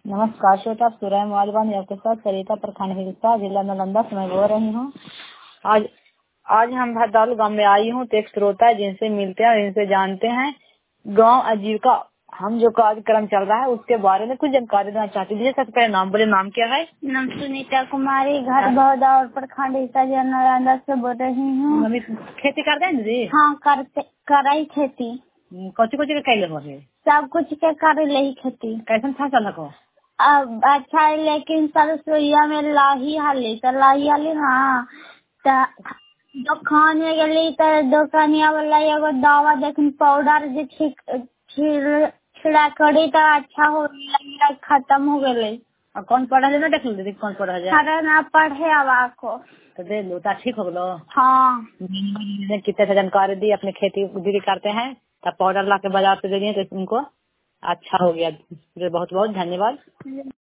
नमस्कार श्रोता, सुरय मालवान आपके साथ सरिता प्रखंड हिलसा जिला नालंदा से मैं बोल रही हूँ। आज हम भरदालू गांव में आई हूँ तो एक श्रोता है जिनसे मिलते हैं, जिनसे जानते हैं गांव आजीविका हम जो कार्यक्रम चल रहा है उसके बारे में कुछ जानकारी देना चाहती हूँ। सबसे पहले नाम बोले, नाम क्या है? नाम सुनीता कुमारी, घर बहदा और प्रखंड हिलसा जिला नालंदा से बोल रही हूँ। खेती करते हैं दीदी? हाँ, कराई खेती। कौची कौची के कैले हो गए? सब कुछ के कर ले खेती। कैसन फसल को? अब अच्छा है, लेकिन सरसोईया में लाही हाली ना दुकान में गली तो दुकानिया वाला एगो दवा देखन पाउडर जे छिड़ा करी तो अच्छा हो गया, खत्म हो गए। और कौन पढ़ा है ना देख लो दीदी, कौन पढ़ा है? अरे ना पढ़े अब आपको तो दे लो तो ठीक हो गलो। हाँ, कितने से जानकारी दी, अपने खेती दीदी करते हैं तब पाउडर ला के बाजार से दे दिए तो उनको अच्छा हो गया। बहुत बहुत धन्यवाद।